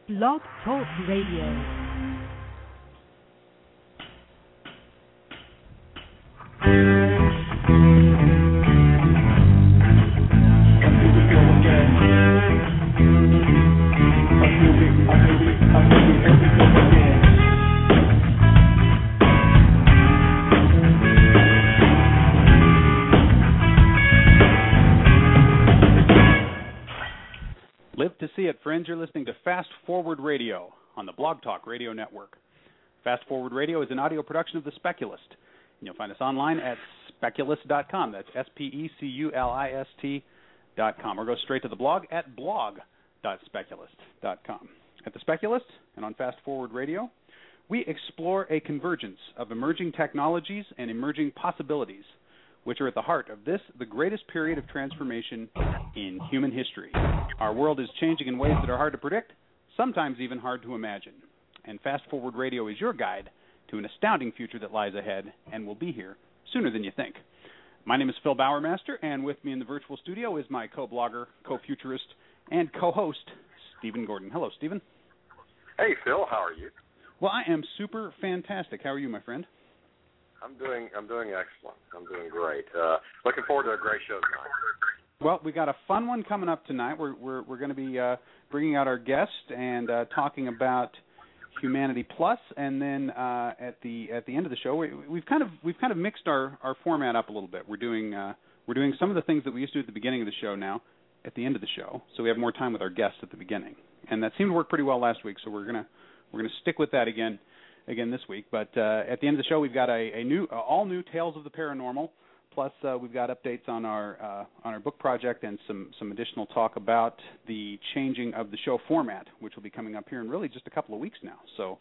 Blog Talk Radio. Live to see it, friends. You're listening to Fast Forward Radio on the Blog Talk Radio Network. Fast Forward Radio is an audio production of The Speculist. And you'll find us online at speculist.com. That's SPECULIST.com. Or go straight to the blog at blog.speculist.com. At The Speculist and on Fast Forward Radio, we explore a convergence of emerging technologies and emerging possibilities, which are at the heart of this, the greatest period of transformation in human history. Our world is changing in ways that are hard to predict, sometimes even hard to imagine. And Fast Forward Radio is your guide to an astounding future that lies ahead and will be here sooner than you think. My name is Phil Bowermaster, and with me in the virtual studio is my co-blogger, co-futurist, and co-host, Stephen Gordon. Hello, Stephen. Hey, Phil. How are you? Well, I am super fantastic. How are you, my friend? I'm doing excellent. I'm doing great. Looking forward to a great show tonight. Well, we got a fun one coming up tonight. We're going to be bringing out our guest and talking about Humanity Plus, and then at the end of the show, we've kind of mixed our format up a little bit. We're doing some of the things that we used to do at the beginning of the show now at the end of the show, so we have more time with our guests at the beginning, and that seemed to work pretty well last week. So we're gonna stick with that again this week. But at the end of the show, we've got a new all new Tales of the Paranormal. Plus, we've got updates on our book project and some additional talk about the changing of the show format, which will be coming up here in really just a couple of weeks now. So,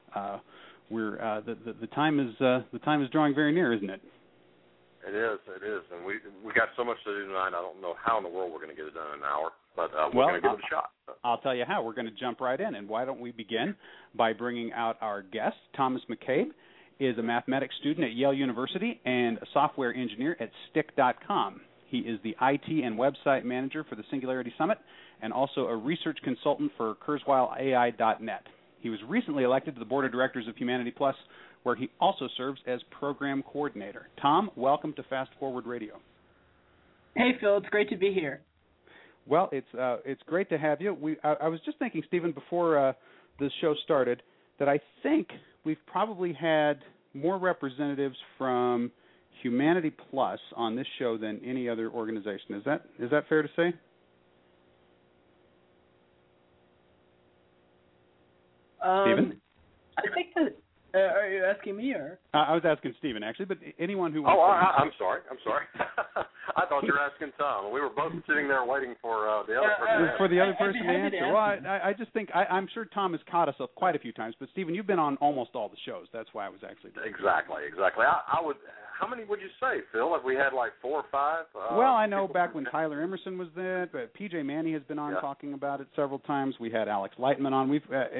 the time is drawing very near, isn't it? It is, and we got so much to do tonight. I don't know how in the world we're going to get it done in an hour, but we're going to give it a shot. I'll tell you how. We're going to jump right in, and why don't we begin by bringing out our guest, Thomas McCabe. Is a mathematics student at Yale University and a software engineer at Stick.com. He is the IT and website manager for the Singularity Summit and also a research consultant for KurzweilAI.net. He was recently elected to the board of directors of Humanity Plus, where he also serves as program coordinator. Tom, welcome to Fast Forward Radio. Hey, Phil. It's great to be here. Well, it's great to have you. I was just thinking, Stephen, before the show started, that I think we've probably had more representatives from Humanity Plus on this show than any other organization. Is that fair to say? Stephen? I think that. Are you asking me or? I was asking Stephen, actually, but anyone who. I'm sorry. I thought you were asking Tom. We were both sitting there waiting for the other person. For the other person to answer. Well, I just think I'm sure Tom has caught us up quite a few times, but Stephen, you've been on almost all the shows. That's why I was actually. Exactly. I would. How many would you say, Phil? Have we had like 4 or 5? Well, I know back when Tyler Emerson was there, but PJ Manny has been on talking about it several times. We had Alex Lightman on.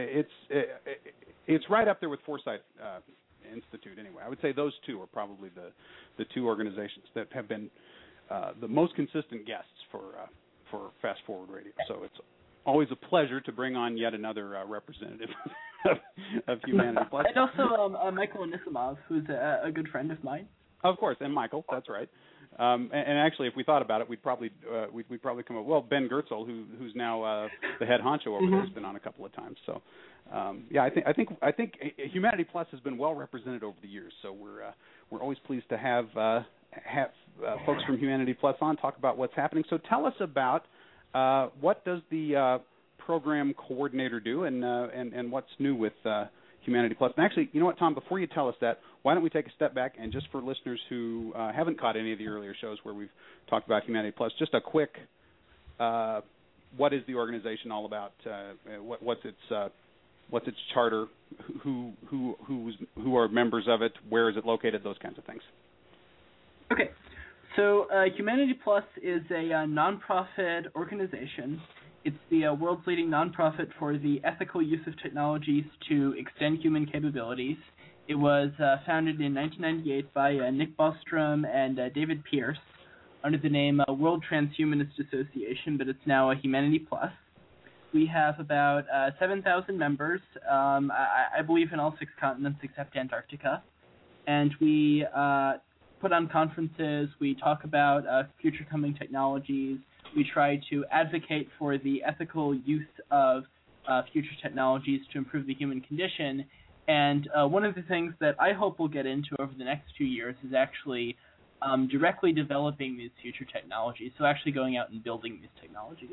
It's right up there with Foresight Institute. Anyway, I would say those two are probably the two organizations that have been the most consistent guests for Fast Forward Radio. So it's always a pleasure to bring on yet another representative of Humanity Plus. And also Michael Anisimov, who's a good friend of mine. Of course, and Michael, that's right. And actually, if we thought about it, we'd probably come up. Well, Ben Gertzel, who's now the head honcho over there, has been on a couple of times. So, I think Humanity Plus has been well represented over the years. So we're always pleased to have folks from Humanity Plus on talk about what's happening. So tell us about what does the program coordinator do, and what's new with Humanity Plus. And actually, you know what, Tom? Before you tell us that, why don't we take a step back and just for listeners who haven't caught any of the earlier shows where we've talked about Humanity Plus, just a quick, what is the organization all about? What's its charter? Who are members of it? Where is it located? Those kinds of things. Okay, so Humanity Plus is a nonprofit organization. It's the world's leading nonprofit for the ethical use of technologies to extend human capabilities. It was founded in 1998 by Nick Bostrom and David Pierce under the name World Transhumanist Association, but it's now a Humanity Plus. We have about 7,000 members, I believe in all 6 continents except Antarctica. And we put on conferences, we talk about future coming technologies, we try to advocate for the ethical use of future technologies to improve the human condition. And one of the things that I hope we'll get into over the next few years is actually directly developing these future technologies, so actually going out and building these technologies.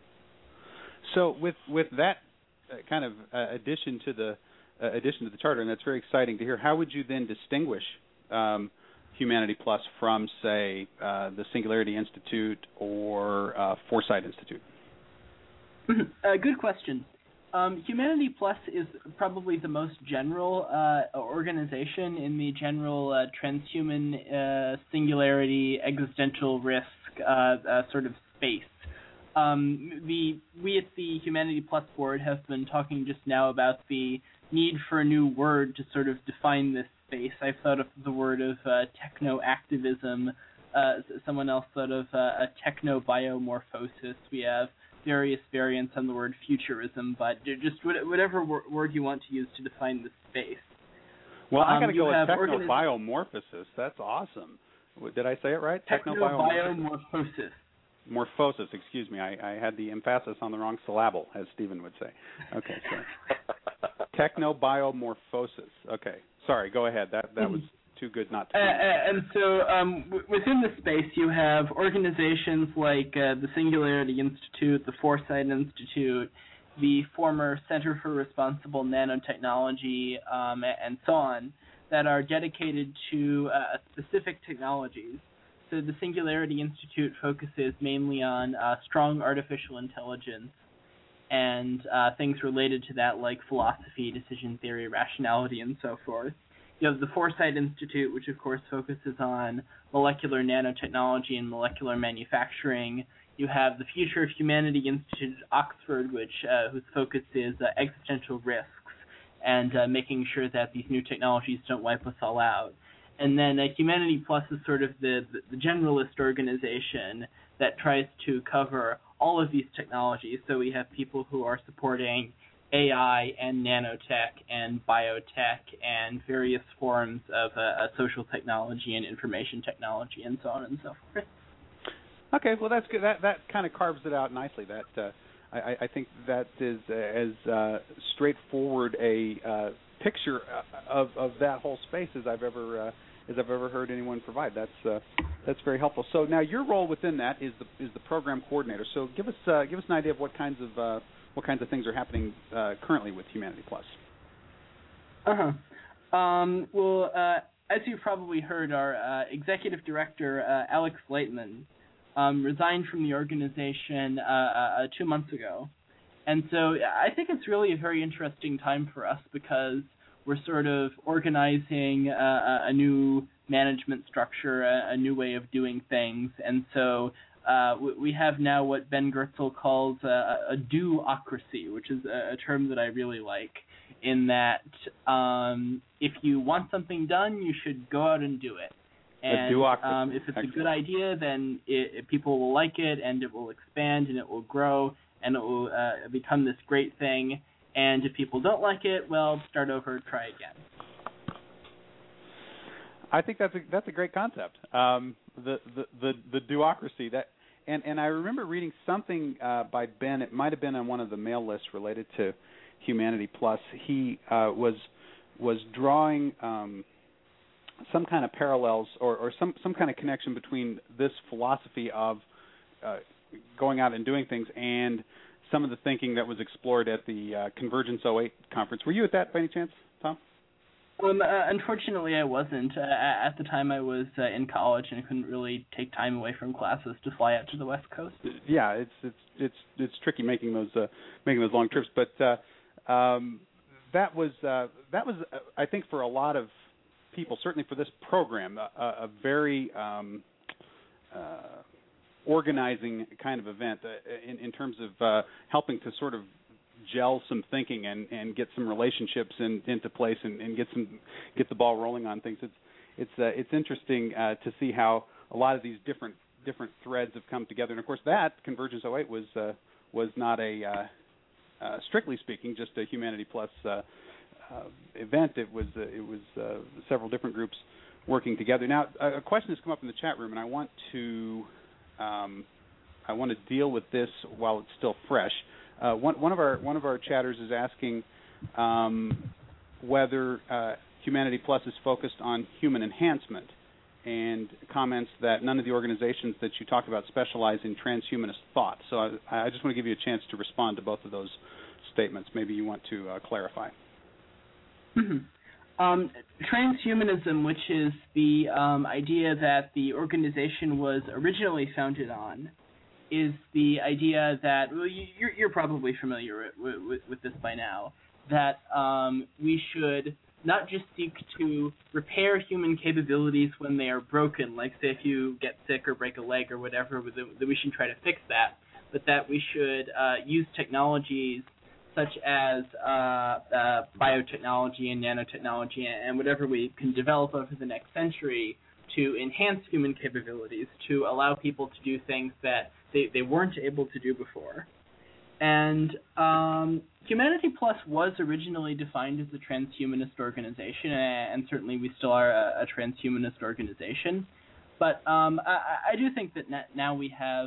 So with that kind of addition to the charter, and that's very exciting to hear, how would you then distinguish Humanity Plus from, say, the Singularity Institute or Foresight Institute? Good question. Humanity Plus is probably the most general organization in the general transhuman singularity existential risk sort of space. We at the Humanity Plus board have been talking just now about the need for a new word to sort of define this space. I've thought of the word of techno-activism. Someone else thought of a techno-biomorphosis. We have various variants on the word futurism, but just whatever word you want to use to define this space. Well, I got to go with techno-biomorphosis. That's awesome. Did I say it right? Techno-biomorphosis. Morphosis, excuse me. I had the emphasis on the wrong syllable, as Stephen would say. Okay, so techno-biomorphosis. Okay, sorry, go ahead. That was too good not to. And so within the space, you have organizations like the Singularity Institute, the Foresight Institute, the former Center for Responsible Nanotechnology, and so on, that are dedicated to specific technologies. So the Singularity Institute focuses mainly on strong artificial intelligence and things related to that, like philosophy, decision theory, rationality, and so forth. You have the Foresight Institute, which of course focuses on molecular nanotechnology and molecular manufacturing. You have the Future of Humanity Institute at Oxford, whose focus is existential risks and making sure that these new technologies don't wipe us all out. And then Humanity Plus is sort of the generalist organization that tries to cover all of these technologies. So we have people who are supporting AI and nanotech and biotech and various forms of social technology and information technology and so on and so forth. Okay, well that's good. That kind of carves it out nicely. That I think that is as straightforward a picture of that whole space as I've ever heard anyone provide. That's very helpful. So now your role within that is the program coordinator. So give us an idea of what kinds of things are happening currently with Humanity Plus. Well, as you've probably heard, our executive director, Alex Lightman, resigned from the organization 2 months ago. And so I think it's really a very interesting time for us because we're sort of organizing a new management structure, a new way of doing things. And so we have now what Ben Goertzel calls a do-ocracy, which is a term that I really like, in that if you want something done, you should go out and do it. And if it's a good idea, then people will like it, and it will expand, and it will grow, and it will become this great thing. And if people don't like it, well, start over, try again. I think that's a great concept. The do-ocracy. And I remember reading something by Ben. It might have been on one of the mail lists related to Humanity Plus. He was drawing some kind of parallels or some kind of connection between this philosophy of going out and doing things and some of the thinking that was explored at the Convergence 08 conference. Were you at that by any chance, Tom? Unfortunately, I wasn't. At the time, I was in college and couldn't really take time away from classes to fly out to the West Coast. Yeah, it's tricky making those long trips, but that was I think for a lot of people, certainly for this program, a very organizing kind of event in terms of helping to sort of gel some thinking and get some relationships into place and get the ball rolling on things. It's interesting to see how a lot of these different threads have come together. And of course, that Convergence 08 was not a strictly speaking, just a Humanity Plus event. It was several different groups working together. Now, a question has come up in the chat room, and I want to deal with this while it's still fresh. One of our chatters is asking whether Humanity Plus is focused on human enhancement, and comments that none of the organizations that you talk about specialize in transhumanist thought. So I just want to give you a chance to respond to both of those statements. Maybe you want to clarify. Transhumanism, which is the idea that the organization was originally founded on, is the idea that, well, you're probably familiar with this by now, that we should not just seek to repair human capabilities when they are broken, like say if you get sick or break a leg or whatever, that we should try to fix that, but that we should use technologies such as biotechnology and nanotechnology and whatever we can develop over the next century to enhance human capabilities, to allow people to do things that they weren't able to do before. And Humanity Plus was originally defined as a transhumanist organization, and certainly we still are a transhumanist organization. But I do think that now we have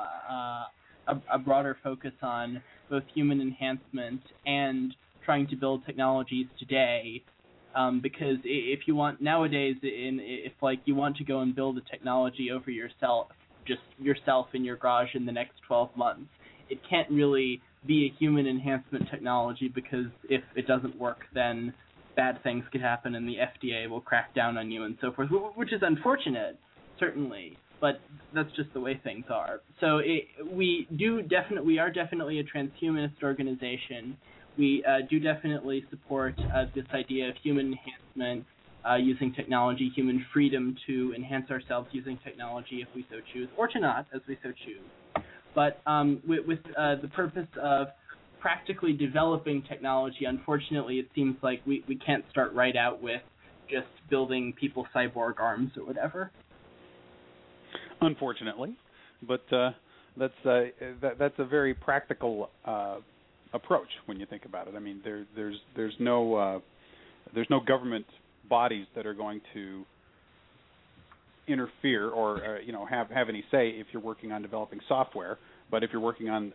a broader focus on both human enhancement and trying to build technologies today. Because if you want nowadays, if like you want to go and build a technology over yourself in your garage in the next 12 months, it can't really be a human enhancement technology, because if it doesn't work, then bad things could happen and the FDA will crack down on you and so forth, which is unfortunate, certainly, but that's just the way things are. So we are definitely a transhumanist organization. We do definitely support this idea of human enhancement using technology, human freedom to enhance ourselves using technology if we so choose, or to not, as we so choose. But with the purpose of practically developing technology, unfortunately, it seems like we can't start right out with just building people cyborg arms or whatever. Unfortunately, but that's a very practical approach when you think about it. I mean, there's no government bodies that are going to interfere or have any say if you're working on developing software. But if you're working on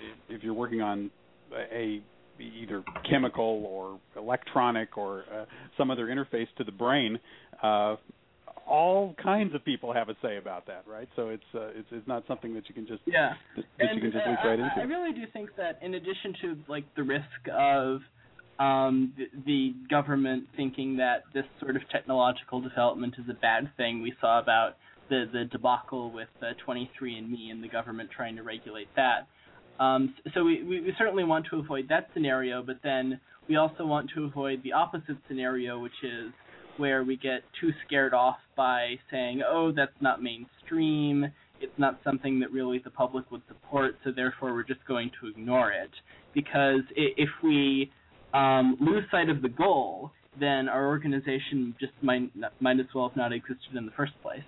a either chemical or electronic or some other interface to the brain, all kinds of people have a say about that, right? So it's not something that you can just leap right into. I really do think that in addition to like the risk of the government thinking that this sort of technological development is a bad thing, we saw about the debacle with 23andMe and the government trying to regulate that. So we certainly want to avoid that scenario, but then we also want to avoid the opposite scenario, which is where we get too scared off by saying, oh, that's not mainstream, it's not something that really the public would support, so therefore we're just going to ignore it. Because if we lose sight of the goal, then our organization just might as well have not existed in the first place.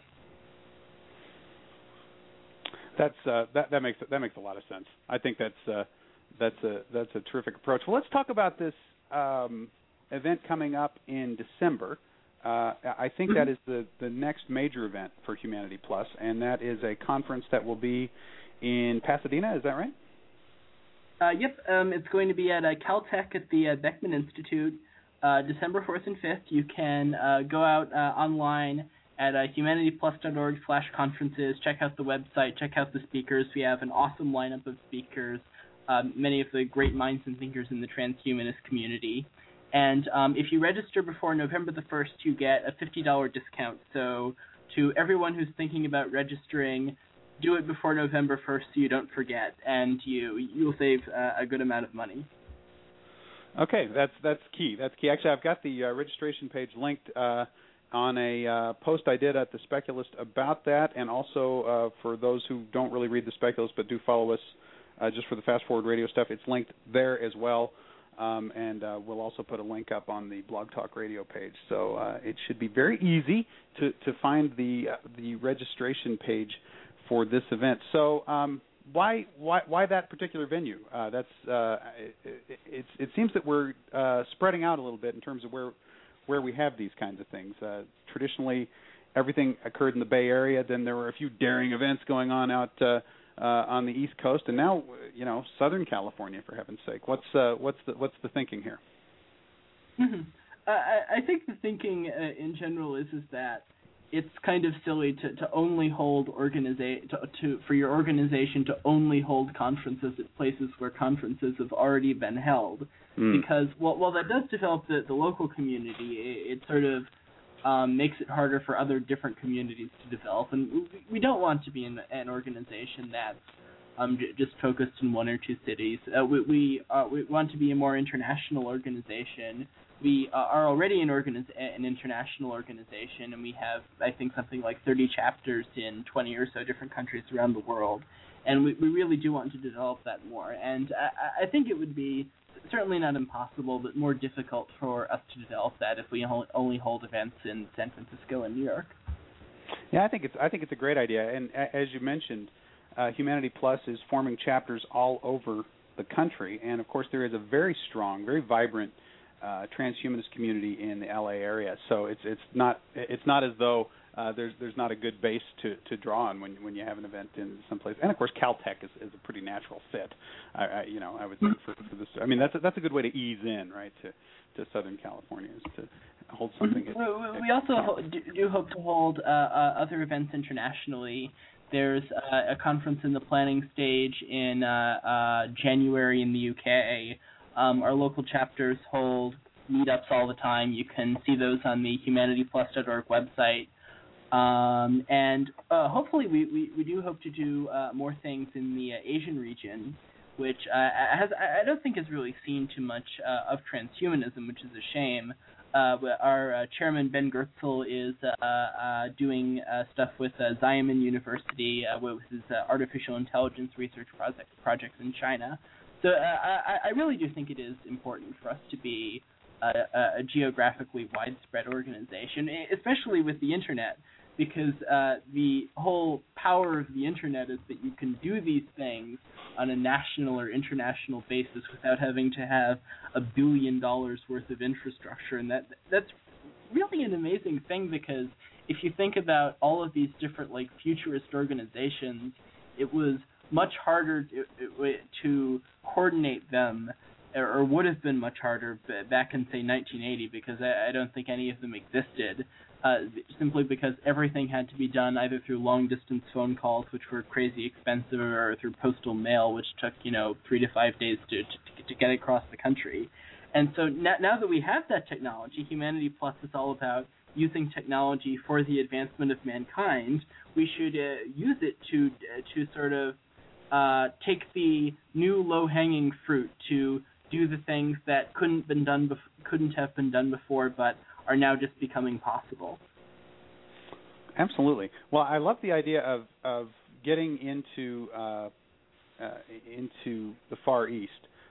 That makes a lot of sense. I think that's a terrific approach. Well, let's talk about this event coming up in December. I think that is the next major event for Humanity Plus, and that is a conference that will be in Pasadena. Is that right? Yep. It's going to be at Caltech at the Beckman Institute, December 4th and 5th. You can go out online at humanityplus.org/conferences, check out the website, check out the speakers. We have an awesome lineup of speakers, many of the great minds and thinkers in the transhumanist community. And if you register before November the 1st, you get a $50 discount. So to everyone who's thinking about registering, do it before November 1st so you don't forget, and you'll save a good amount of money. Okay, that's key. That's key. Actually, I've got the registration page linked on a post I did at The Speculist about that, and also for those who don't really read The Speculist but do follow us just for the Fast Forward Radio stuff, it's linked there as well. And we'll also put a link up on the Blog Talk Radio page. So it should be very easy to find the registration page for this event. So why that particular venue? It seems that we're spreading out a little bit in terms of where we have these kinds of things. Traditionally, everything occurred in the Bay Area. Then there were a few daring events going on out on the East Coast, and now Southern California, for heaven's sake. What's the thinking here? Mm-hmm. I think the thinking in general is that it's kind of silly to only hold for your organization to only hold conferences at places where conferences have already been held, because while that does develop the local community, it sort of makes it harder for other different communities to develop, and we don't want to be an organization that's just focused in one or two cities. We want to be a more international organization. We are already an international organization, and we have, I think, something like 30 chapters in 20 or so different countries around the world, and we really do want to develop that more. And I think it would be certainly not impossible, but more difficult for us to develop that if we only hold events in San Francisco and New York. Yeah, I think it's a great idea, and as you mentioned, Humanity Plus is forming chapters all over the country, and of course there is a very strong, very vibrant transhumanist community in the LA area. So it's not as though there's not a good base to draw on when you have an event in some place. And of course Caltech is a pretty natural fit. I would think for this. I mean that's a good way to ease in, right, to Southern California, is to hold something. We also do hope to hold other events internationally. There's a conference in the planning stage in January in the UK. Our local chapters hold meetups all the time. You can see those on the humanityplus.org website. And hopefully we do hope to do more things in the Asian region, which I don't think has really seen too much of transhumanism, which is a shame. Our chairman, Ben Goertzel, is doing stuff with Xiamen University with his artificial intelligence research projects in China. So I really do think it is important for us to be a geographically widespread organization, especially with the Internet, because the whole power of the Internet is that you can do these things on a national or international basis without having to have $1 billion worth of infrastructure, and that's really an amazing thing, because if you think about all of these different futurist organizations, it was much harder to coordinate them, or would have been much harder back in, say, 1980, because I don't think any of them existed, simply because everything had to be done either through long-distance phone calls, which were crazy expensive, or through postal mail, which took, 3 to 5 days to get across the country. And so now that we have that technology, Humanity Plus is all about using technology for the advancement of mankind. We should use it to sort of take the new low-hanging fruit to do the things that couldn't have been done before, but are now just becoming possible. Absolutely. Well, I love the idea of getting into the Far East.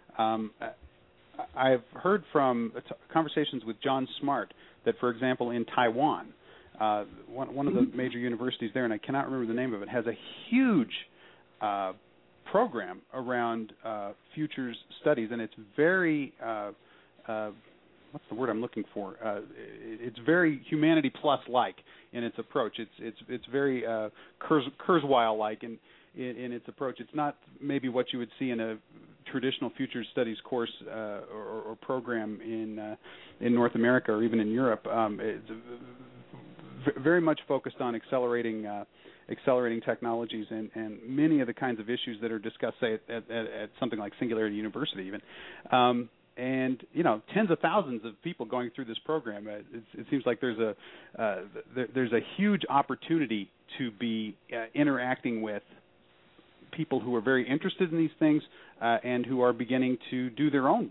I've heard from conversations with John Smart that, for example, in Taiwan, one of the major universities there, and I cannot remember the name of it, has a huge program around futures studies, and it's very what's the word I'm looking for? It's very Humanity Plus-like in its approach. It's very Kurzweil-like in its approach. It's not maybe what you would see in a traditional futures studies course or program in North America or even in Europe. It's very much focused on accelerating technologies and many of the kinds of issues that are discussed, say, at something like Singularity University even. And tens of thousands of people going through this program. It seems like there's a huge opportunity to be interacting with people who are very interested in these things and who are beginning to do their own,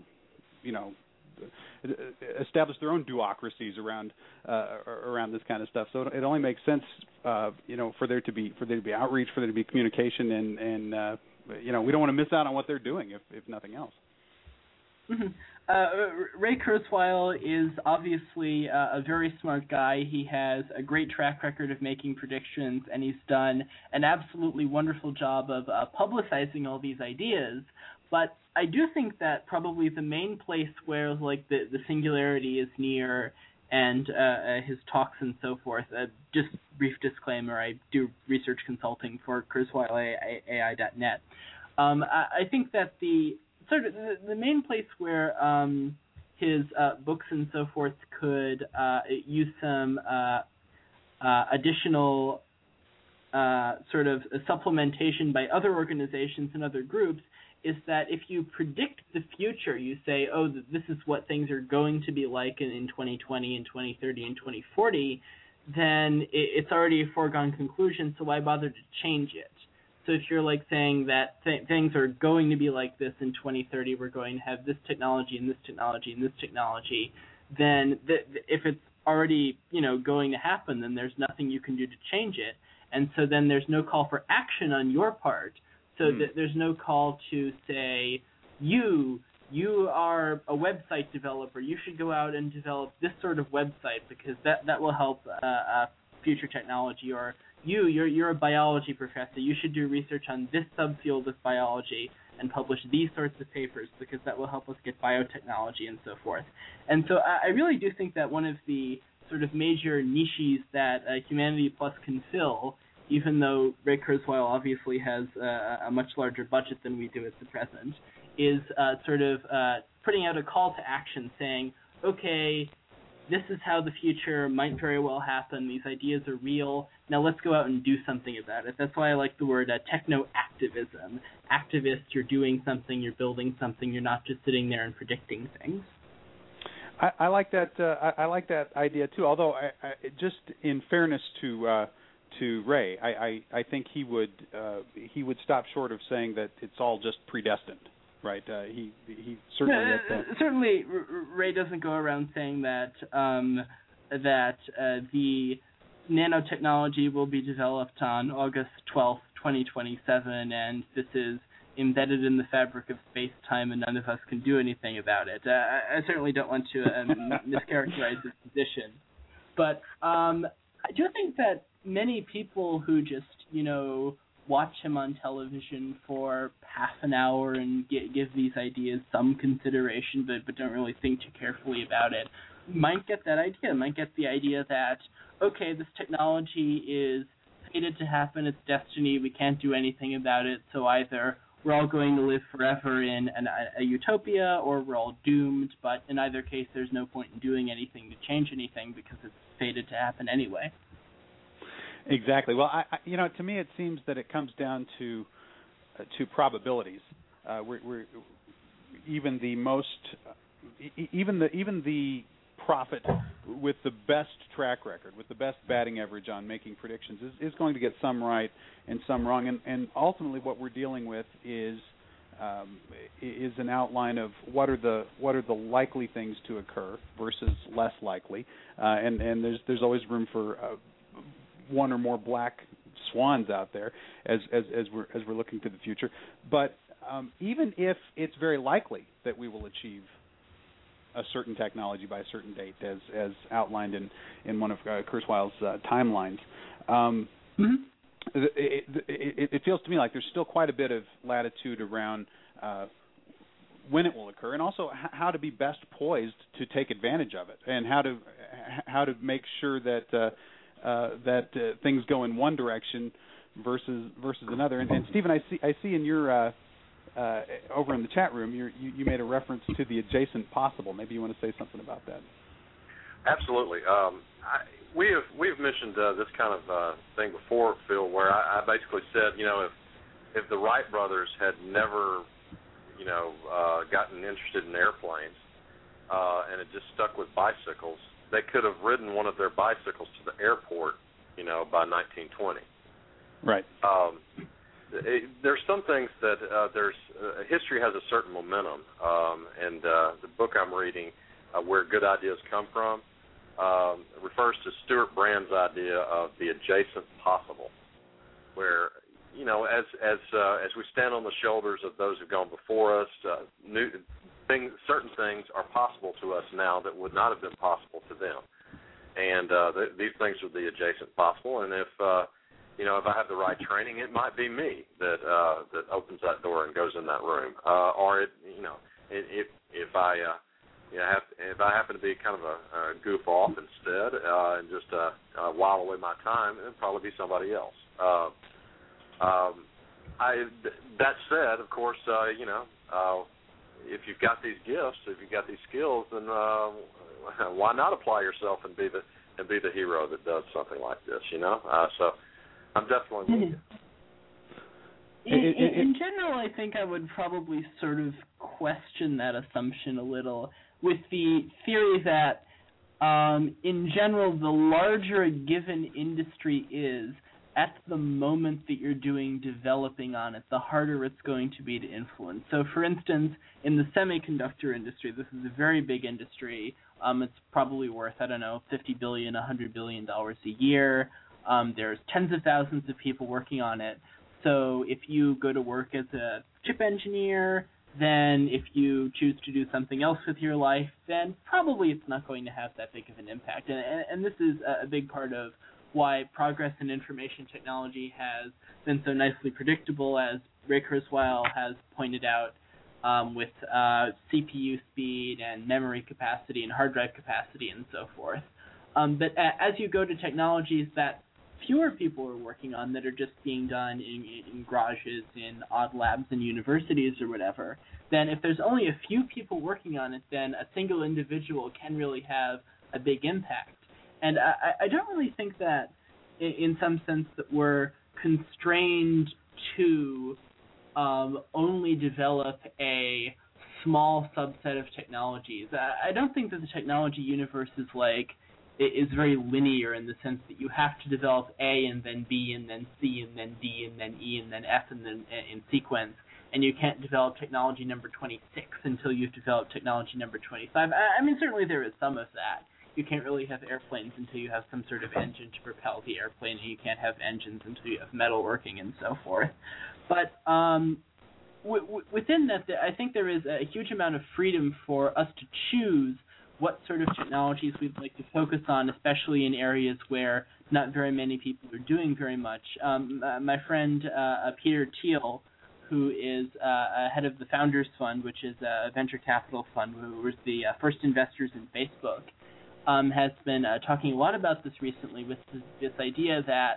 establish their own duocracies around this kind of stuff. So it only makes sense, for there to be outreach, for there to be communication, and we don't want to miss out on what they're doing, if nothing else. Ray Kurzweil is obviously a very smart guy. He has a great track record of making predictions, and he's done an absolutely wonderful job of publicizing all these ideas. But I do think that probably the main place where like the singularity is near, and his talks and so forth. Just brief disclaimer: I do research consulting for KurzweilAI.net. I think that the main place where his books and so forth could use some additional sort of supplementation by other organizations and other groups is that if you predict the future, you say, oh, this is what things are going to be like in 2020 and 2030 and 2040, then it's already a foregone conclusion, so why bother to change it? So if you're like saying that things are going to be like this in 2030, we're going to have this technology and this technology and this technology, then if it's already, going to happen, then there's nothing you can do to change it. And so then there's no call for action on your part. So there's no call to say, you are a website developer. You should go out and develop this sort of website because that will help future technology. Or you're a biology professor. You should do research on this subfield of biology and publish these sorts of papers because that will help us get biotechnology and so forth. And so I really do think that one of the sort of major niches that Humanity Plus can fill, even though Ray Kurzweil obviously has a much larger budget than we do at the present, is sort of putting out a call to action saying, okay, this is how the future might very well happen. These ideas are real. Now let's go out and do something about it. That's why I like the word techno-activism. Activist, you're doing something, you're building something, you're not just sitting there and predicting things. I like that. I like that idea too. Although, just in fairness to Ray, I think he would stop short of saying that it's all just predestined, right? He certainly certainly Ray doesn't go around saying that the nanotechnology will be developed on August 12th, 2027, and this is embedded in the fabric of space-time, and none of us can do anything about it. I certainly don't want to mischaracterize his position, but I do think that many people who just, watch him on television for half an hour and give these ideas some consideration, but don't really think too carefully about it, might get that idea, might get the idea that, okay, this technology is fated to happen, it's destiny, we can't do anything about it, so either we're all going to live forever in a utopia, or we're all doomed, but in either case, there's no point in doing anything to change anything because it's fated to happen anyway. Exactly. Well, to me, it seems that it comes down to probabilities. We're even the most, even the prophet with the best track record, with the best batting average on making predictions, is going to get some right and some wrong. And ultimately, what we're dealing with is an outline of what are the likely things to occur versus less likely, and there's always room for one or more black swans out there as we're looking to the future. But even if it's very likely that we will achieve a certain technology by a certain date, as outlined in one of Kurzweil's timelines, it feels to me like there's still quite a bit of latitude around when it will occur, and also how to be best poised to take advantage of it, and how to make sure that things go in one direction versus another. And Stephen, I see in your over in the chat room, you made a reference to the adjacent possible. Maybe you want to say something about that. Absolutely. We've mentioned this kind of thing before, Phil, where I basically said, if the Wright brothers had never, gotten interested in airplanes and had just stuck with bicycles, they could have ridden one of their bicycles to the airport, by 1920. Right. There's some things that history has a certain momentum, and the book I'm reading, Where Good Ideas Come From, refers to Stuart Brand's idea of the adjacent possible, where as we stand on the shoulders of those who've gone before us, certain things are possible to us now that would not have been possible to them. And these things are the adjacent possible. And if if I have the right training, it might be me that opens that door and goes in that room. Or if I happen to be kind of a goof off instead and just while away my time, it'd probably be somebody else. That said, of course, if you've got these gifts, if you've got these skills, then why not apply yourself and be the hero that does something like this? So I'm definitely with you. In general, I think I would probably sort of question that assumption a little, with the theory that, in general, the larger a given industry is, at the moment that you're doing developing on it, the harder it's going to be to influence. So, for instance, in the semiconductor industry, this is a very big industry. It's probably worth, $50 billion, $100 billion a year. There's tens of thousands of people working on it. So if you go to work as a chip engineer, then if you choose to do something else with your life, then probably it's not going to have that big of an impact. And this is a big part of why progress in information technology has been so nicely predictable, as Ray Kurzweil has pointed out, with CPU speed and memory capacity and hard drive capacity and so forth. But as you go to technologies that fewer people are working on, that are just being done in garages, in odd labs in universities or whatever, then if there's only a few people working on it, then a single individual can really have a big impact. And I don't really think that, in some sense, that we're constrained to only develop a small subset of technologies. I don't think that the technology universe is very linear, in the sense that you have to develop A and then B and then C and then D and then E and then F and then in sequence, and you can't develop technology number 26 until you've developed technology number 25. I mean, certainly there is some of that. You can't really have airplanes until you have some sort of engine to propel the airplane, and you can't have engines until you have metal working and so forth. But within that, I think there is a huge amount of freedom for us to choose what sort of technologies we'd like to focus on, especially in areas where not very many people are doing very much. My friend Peter Thiel, who is head of the Founders Fund, which is a venture capital fund, who was the first investors in Facebook, has been talking a lot about this recently, with this idea that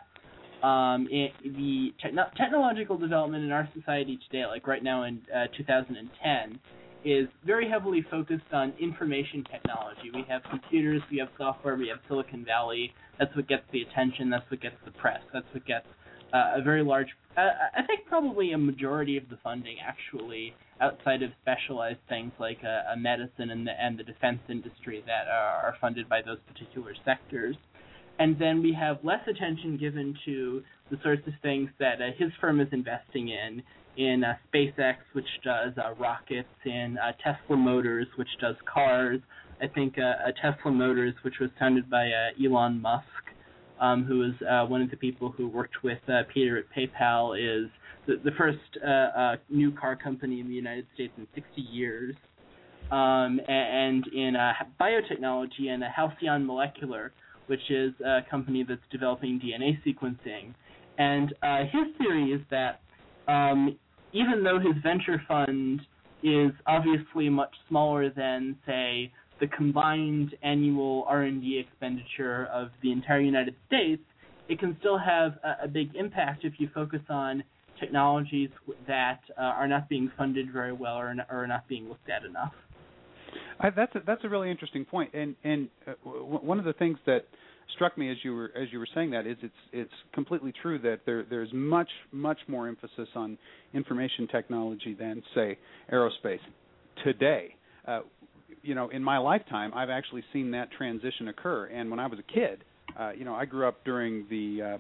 the technological development in our society today, like right now in 2010, is very heavily focused on information technology. We have computers, we have software, we have Silicon Valley. That's what gets the attention, that's what gets the press, that's what gets a very large, I think probably a majority of the funding, actually, outside of specialized things like a medicine and the defense industry that are funded by those particular sectors. And then we have less attention given to the sorts of things that his firm is investing in SpaceX, which does rockets, in Tesla Motors, which does cars. I think Tesla Motors, which was founded by Elon Musk, who is one of the people who worked with Peter at PayPal, is the first new car company in the United States in 60 years. And in biotechnology, and Halcyon Molecular, which is a company that's developing DNA sequencing. And his theory is that even though his venture fund is obviously much smaller than, say, the combined annual R&D expenditure of the entire United States, it can still have a big impact if you focus on technologies that are not being funded very well or are not being looked at enough. That's a really interesting point, and one of the things that struck me as you were saying that is it's completely true that there's much more emphasis on information technology than, say, aerospace today. In my lifetime, I've actually seen that transition occur. And when I was a kid, I grew up during the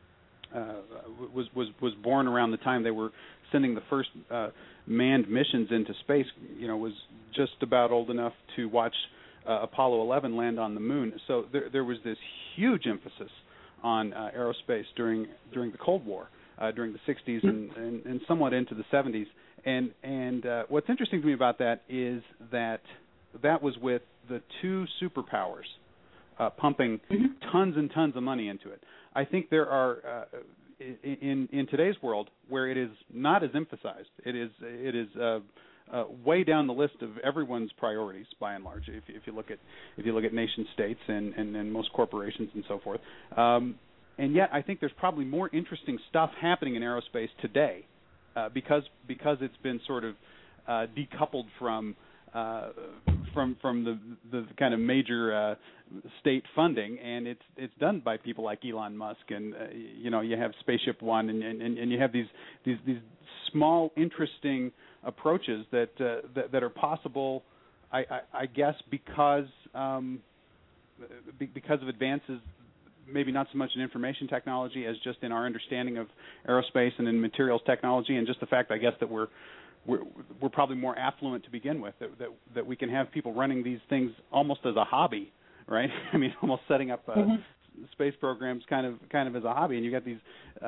was born around the time they were sending the first manned missions into space. Was just about old enough to watch Apollo 11 land on the moon. So there was this huge emphasis on aerospace during the Cold War, during the 60s and somewhat into the 70s. And what's interesting to me about that is that was with the two superpowers pumping tons and tons of money into it. I think there are in today's world where it is not as emphasized. It is way down the list of everyone's priorities by and large. If you look at nation states and most corporations and so forth, and yet I think there's probably more interesting stuff happening in aerospace today because it's been sort of decoupled from the kind of major state funding, and it's done by people like Elon Musk, and you have Spaceship One, and you have these small interesting approaches that are possible, I guess, because of advances, maybe not so much in information technology as just in our understanding of aerospace and in materials technology, and just the fact, I guess, that we're probably more affluent to begin with, that we can have people running these things almost as a hobby, right? I mean, almost setting up space programs kind of as a hobby, and you got these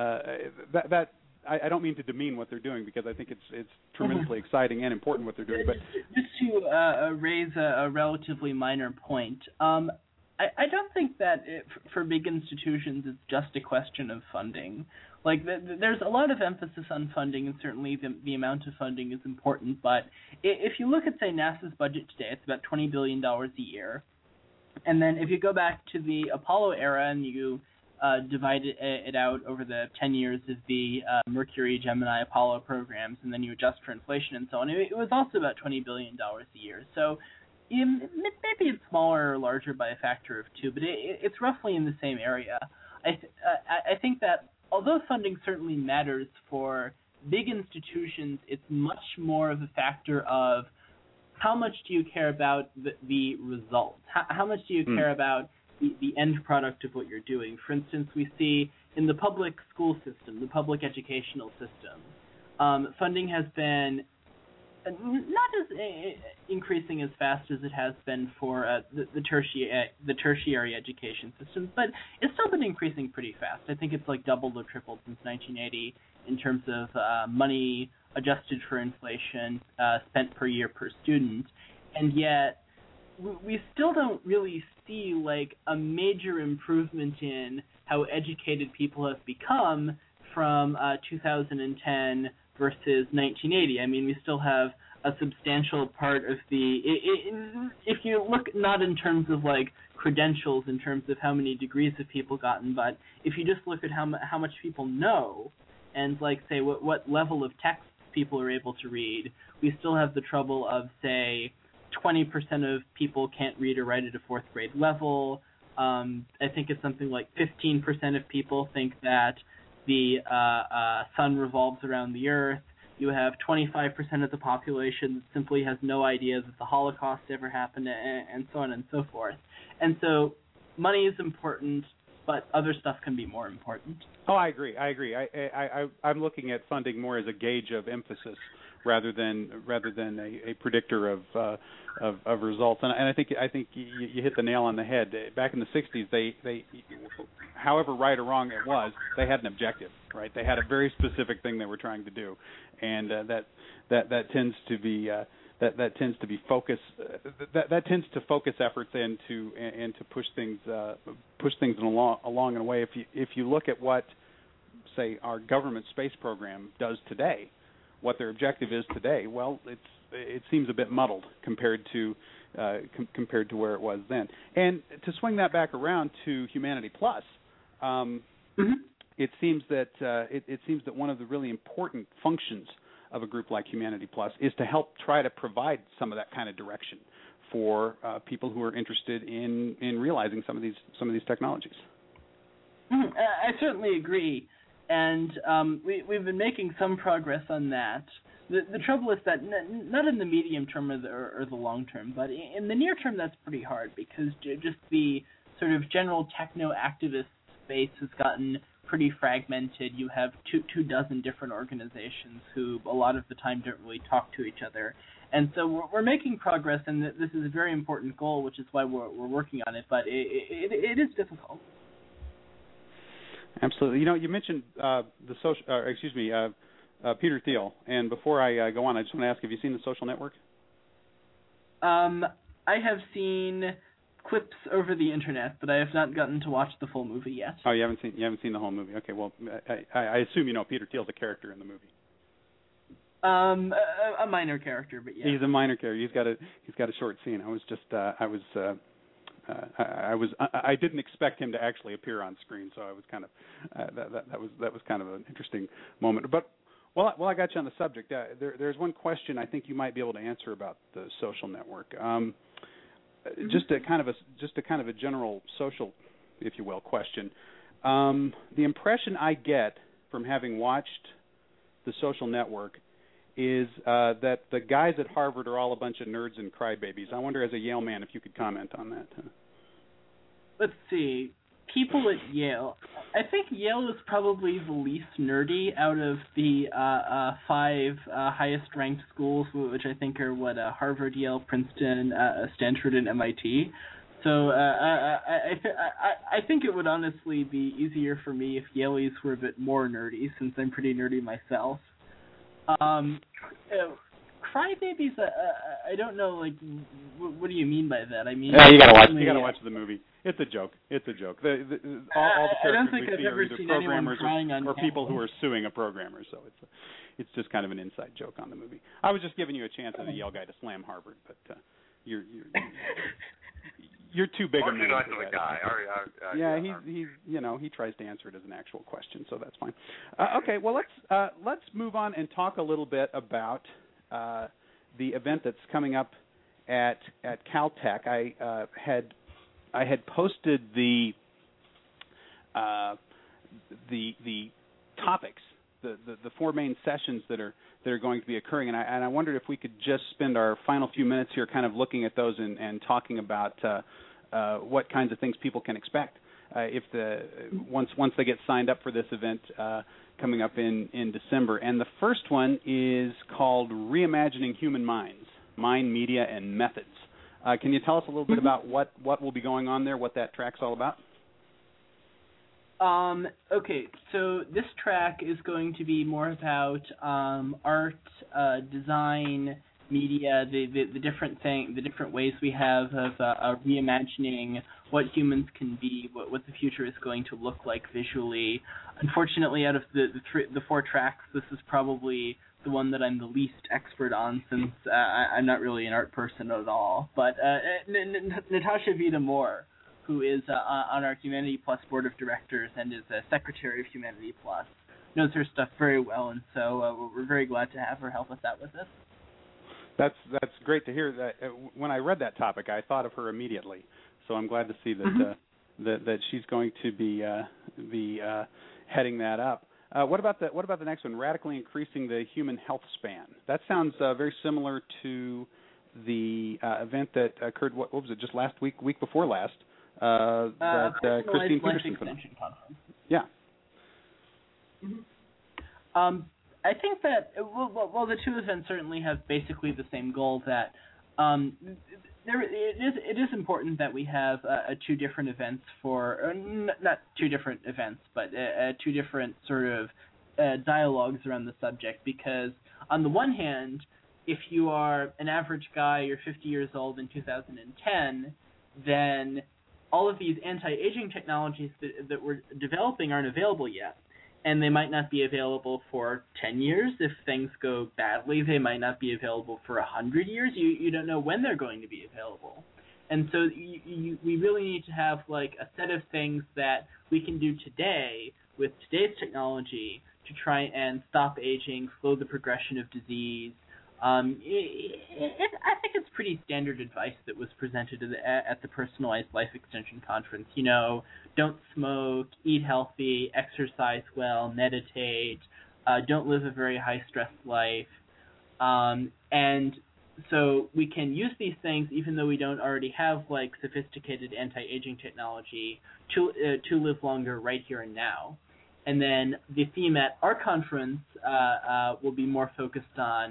I don't mean to demean what they're doing, because I think it's tremendously exciting and important what they're doing. But just to raise a relatively minor point, I don't think that for big institutions it's just a question of funding. Like, there's a lot of emphasis on funding, and certainly the amount of funding is important. But if you look at, say, NASA's budget today, it's about $20 billion a year. And then if you go back to the Apollo era and you divide it out over the 10 years of the Mercury, Gemini, Apollo programs, and then you adjust for inflation and so on, it was also about $20 billion a year. So maybe it's smaller or larger by a factor of two, but it's roughly in the same area. I think that although funding certainly matters for big institutions, it's much more of a factor of how much do you care about the results? How much do you care about the end product of what you're doing? For instance, we see in the public school system, the public educational system, funding has been not as increasing as fast as it has been for the tertiary education system, but it's still been increasing pretty fast. I think it's like doubled or tripled since 1980 in terms of money adjusted for inflation spent per year per student, and yet we still don't really see like a major improvement in how educated people have become from 2010 versus 1980. I mean, we still have a substantial part of if you look not in terms of like credentials, in terms of how many degrees have people gotten, but if you just look at how much people know and like say what level of text people are able to read, we still have the trouble of say 20% of people can't read or write at a fourth grade level. I think it's something like 15% of people think that the sun revolves around the earth. You have 25% of the population that simply has no idea that the Holocaust ever happened, and so on and so forth. And so money is important, but other stuff can be more important. Oh, I agree. I'm looking at funding more as a gauge of emphasis rather than a predictor of results. And I think you hit the nail on the head. Back in the 60s, they however right or wrong it was, they had an objective, right? They had a very specific thing they were trying to do, and that tends to be that tends to be focus that tends to focus efforts and to push things along in a way. If you look at what, say, our government space program does today, what their objective is today, well, it seems a bit muddled compared to where it was then. And to swing that back around to Humanity Plus, it seems that one of the really important functions of a group like Humanity Plus is to help try to provide some of that kind of direction for people who are interested in realizing some of these technologies. I certainly agree. And we've been making some progress on that. The trouble is that not in the medium term or the long term, but in the near term that's pretty hard, because just the sort of general techno-activist space has gotten pretty fragmented. You have two dozen different organizations who a lot of the time don't really talk to each other. And so we're making progress, and this is a very important goal, which is why we're working on it, but it is difficult. Absolutely. You mentioned Peter Thiel. And before I go on, I just want to ask, have you seen The Social Network? I have seen clips over the internet, but I have not gotten to watch the full movie yet. Oh, you haven't seen the whole movie? Okay, well, I assume you know Peter Thiel's a character in the movie. A minor character, but yeah. He's a minor character. He's got a short scene. I didn't expect him to actually appear on screen, so I was kind of that was kind of an interesting moment. But while I got you on the subject, there's one question I think you might be able to answer about The Social Network. Just a kind of a general social, if you will, question. The impression I get from having watched The Social Network is that the guys at Harvard are all a bunch of nerds and crybabies. I wonder, as a Yale man, if you could comment on that. Let's see. People at Yale. I think Yale is probably the least nerdy out of the 5 highest-ranked schools, which I think are Harvard, Yale, Princeton, Stanford, and MIT. So I think it would honestly be easier for me if Yaleys were a bit more nerdy, since I'm pretty nerdy myself. Crybabies, I don't know, like, what do you mean by that? I mean, yeah, you gotta watch the movie. It's a joke. All the I don't think I've ever seen anyone crying on or people who are suing a programmer, so it's just kind of an inside joke on the movie. I was just giving you a chance as a Yale guy to slam Harvard, but you're too big a man for that. Guy. Yeah, he's he tries to answer it as an actual question, so that's fine. Okay, well let's move on and talk a little bit about the event that's coming up at Caltech. I had posted the topics, the 4 main sessions that are going to be occurring, and I wondered if we could just spend our final few minutes here kind of looking at those and talking about what kinds of things people can expect once they get signed up for this event coming up in December. And the first one is called Reimagining Human Minds, Mind, Media, and Methods. Can you tell us a little bit about what will be going on there, what that track's all about? Okay, so this track is going to be more about art, design, media, the different ways we have of reimagining what humans can be, what the future is going to look like visually. Unfortunately, out of the 4 tracks, this is probably the one that I'm the least expert on, since I'm not really an art person at all. But Natasha Vida-Moore, who is on our Humanity Plus board of directors and is a secretary of Humanity Plus, knows her stuff very well, and so we're very glad to have her help us out with this. That's great to hear. That when I read that topic, I thought of her immediately. So I'm glad to see that that she's going to be heading that up. What about the next one? Radically increasing the human health span. That sounds very similar to the event that occurred. What was it? Just last week before last. That Christine Peterson put on. Yeah. Mm-hmm. I think that well, the 2 events certainly have basically the same goal. That it is important that we have 2 different events not 2 different events, but 2 different sort of dialogues around the subject. Because on the one hand, if you are an average guy, you're 50 years old in 2010, then all of these anti-aging technologies that we're developing aren't available yet. And they might not be available for 10 years. If things go badly, they might not be available for 100 years. You don't know when they're going to be available. And so we really need to have like a set of things that we can do today with today's technology to try and stop aging, slow the progression of disease. I think it's pretty standard advice that was presented at the Personalized Life Extension Conference. Don't smoke, eat healthy, exercise well, meditate, don't live a very high-stress life. And so we can use these things, even though we don't already have like sophisticated anti-aging technology, to live longer right here and now. And then the theme at our conference will be more focused on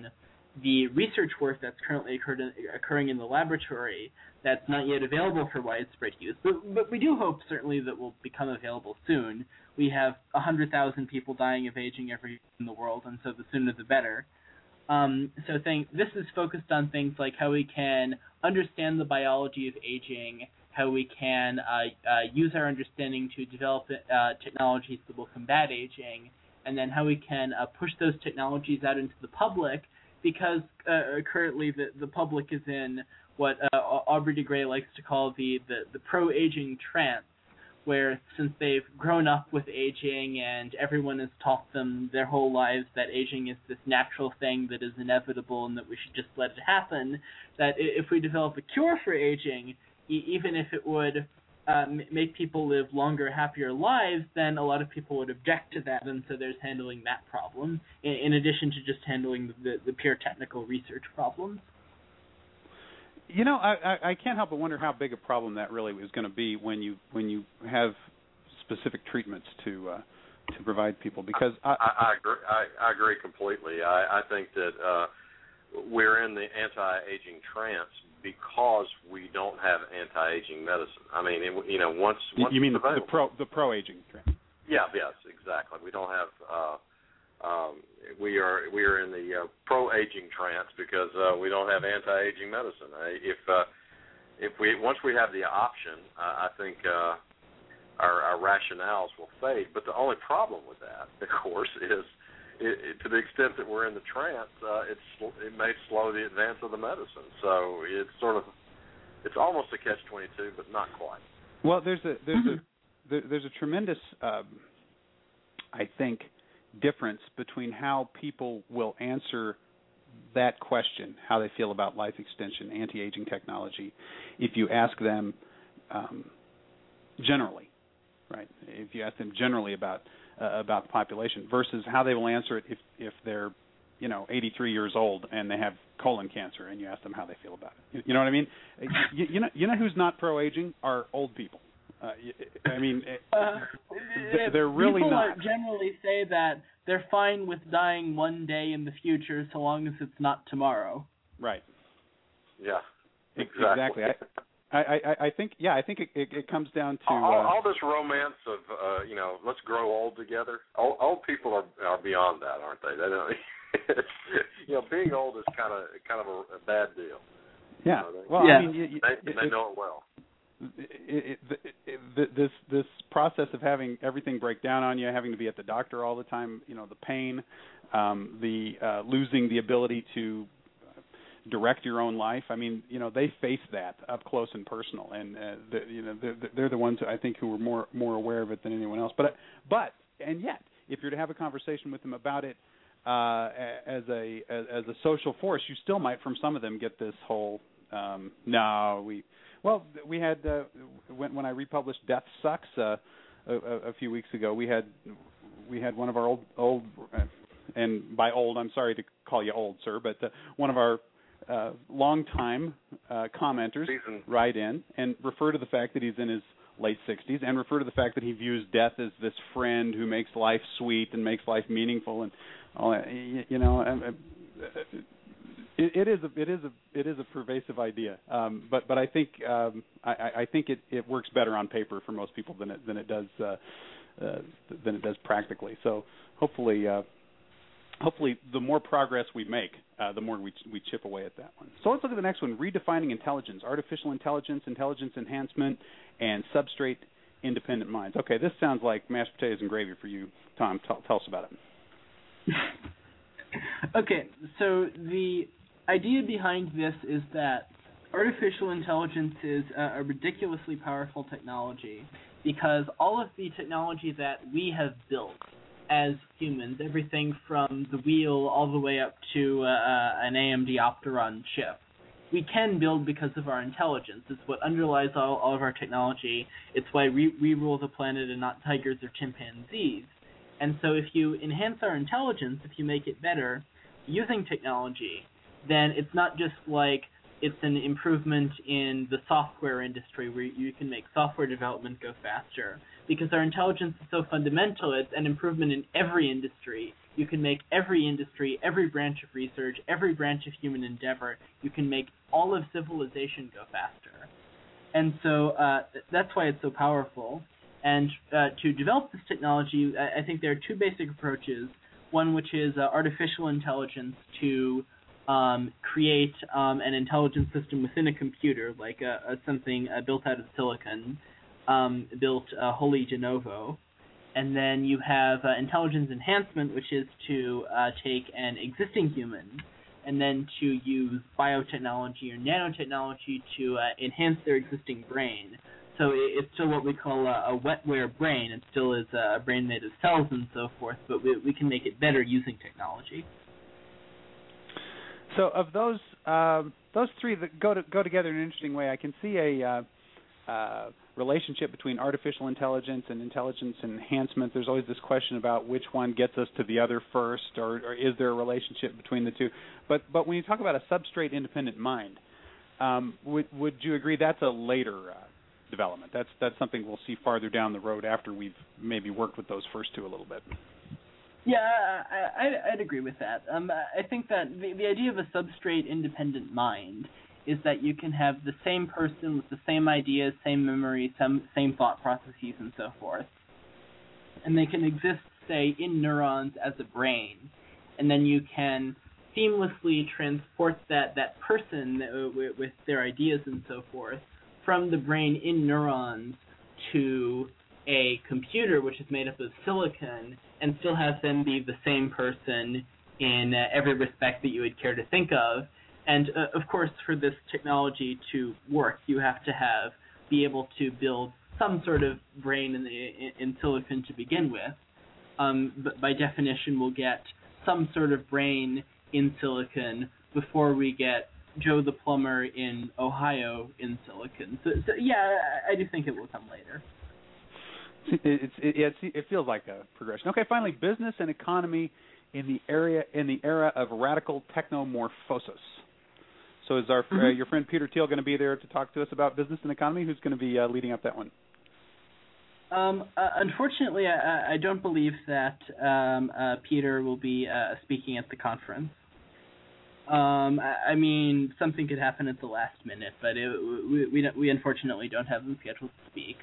the research work that's currently occurring in the laboratory that's not yet available for widespread use. But we do hope, certainly, that will become available soon. We have 100,000 people dying of aging every year in the world, and so the sooner the better. This is focused on things like how we can understand the biology of aging, how we can use our understanding to develop technologies that will combat aging, and then how we can push those technologies out into the public, because currently the public is in what Aubrey de Grey likes to call the pro-aging trance, where since they've grown up with aging and everyone has taught them their whole lives that aging is this natural thing that is inevitable and that we should just let it happen, that if we develop a cure for aging, even if it would make people live longer, happier lives, then a lot of people would object to that, and so there's handling that problem, in addition to just handling the pure technical research problems. You know, I can't help but wonder how big a problem that really is going to be when you have specific treatments to provide people. Because I agree completely. I think that we're in the anti-aging trance because we don't have anti-aging medicine. I mean, once you mean the pro-aging trance? Yeah. Yes. Exactly. We don't have. We are in the pro-aging trance because we don't have anti-aging medicine. Once we have the option, I think our rationales will fade. But the only problem with that, of course, is to the extent that we're in the trance, it may slow the advance of the medicine. So it's almost a catch-22, but not quite. Well, there's a tremendous, I think, difference between how people will answer that question, how they feel about life extension, anti-aging technology, if you ask them generally, right? If you ask them generally about the population, versus how they will answer it if they're 83 years old and they have colon cancer, and you ask them how they feel about it. You know what I mean? You know who's not pro-aging are old people. I mean, they're really people not. People generally say that they're fine with dying one day in the future, so long as it's not tomorrow. Right. Yeah. Exactly. I think it comes down to all this romance of let's grow old together. Old people are beyond that, aren't they? They don't. Being old is kind of a bad deal. Yeah. Well, yeah. I mean, they know it well. This process of having everything break down on you, having to be at the doctor all the time, the pain, the losing the ability to direct your own life. I mean, they face that up close and personal, and they're the ones I think who are more aware of it than anyone else. But yet, if you're to have a conversation with them about it as a social force, you still might, from some of them, get this whole Well, we had when I republished Death Sucks a few weeks ago. We had one of our old and by old I'm sorry to call you old, sir, but one of our longtime commenters write in and refer to the fact that he's in his late 60s and refer to the fact that he views death as this friend who makes life sweet and makes life meaningful and all that. It is a pervasive idea, but I think I think it works better on paper for most people than it does practically. So hopefully the more progress we make, the more we chip away at that one. So let's look at the next one: redefining intelligence, artificial intelligence, intelligence enhancement, and substrate independent minds. Okay, this sounds like mashed potatoes and gravy for you, Tom. Tell us about it. Okay, so the idea behind this is that artificial intelligence is a ridiculously powerful technology because all of the technology that we have built as humans, everything from the wheel all the way up to an AMD Opteron chip, we can build because of our intelligence. It's what underlies all of our technology. It's why we rule the planet and not tigers or chimpanzees. And so if you enhance our intelligence, if you make it better using technology, then it's not just like it's an improvement in the software industry where you can make software development go faster. Because our intelligence is so fundamental, it's an improvement in every industry, you can make every industry, every branch of research, every branch of human endeavor, you can make all of civilization go faster. And so that's why it's so powerful. And to develop this technology, I think there are two basic approaches. One which is artificial intelligence to create an intelligence system within a computer, like something built out of silicon, built wholly de novo. And then you have intelligence enhancement, which is to take an existing human and then to use biotechnology or nanotechnology to enhance their existing brain. So it's still what we call a wetware brain. It still is a brain made of cells and so forth, but we can make it better using technology. So of those three that go together in an interesting way, I can see a relationship between artificial intelligence and intelligence enhancement. There's always this question about which one gets us to the other first, or is there a relationship between the two? But when you talk about a substrate-independent mind, would you agree that's a later development? That's something we'll see farther down the road after we've maybe worked with those first two a little bit. Yeah, I'd agree with that. I think that the idea of a substrate-independent mind is that you can have the same person with the same ideas, same memories, same thought processes, and so forth. And they can exist, say, in neurons as a brain. And then you can seamlessly transport that person with their ideas and so forth from the brain in neurons to a computer, which is made up of silicon, and still have them be the same person in every respect that you would care to think of. And, of course, for this technology to work, you have to be able to build some sort of brain in silicon to begin with. But by definition, we'll get some sort of brain in silicon before we get Joe the plumber in Ohio in silicon. So yeah, I do think it will come later. It feels like a progression. Okay, finally, business and economy in the era of radical technomorphosis. So is your friend Peter Thiel going to be there to talk to us about business and economy? Who's going to be leading up that one? Unfortunately, I don't believe that Peter will be speaking at the conference. I mean, something could happen at the last minute, but we unfortunately don't have him scheduled to speak.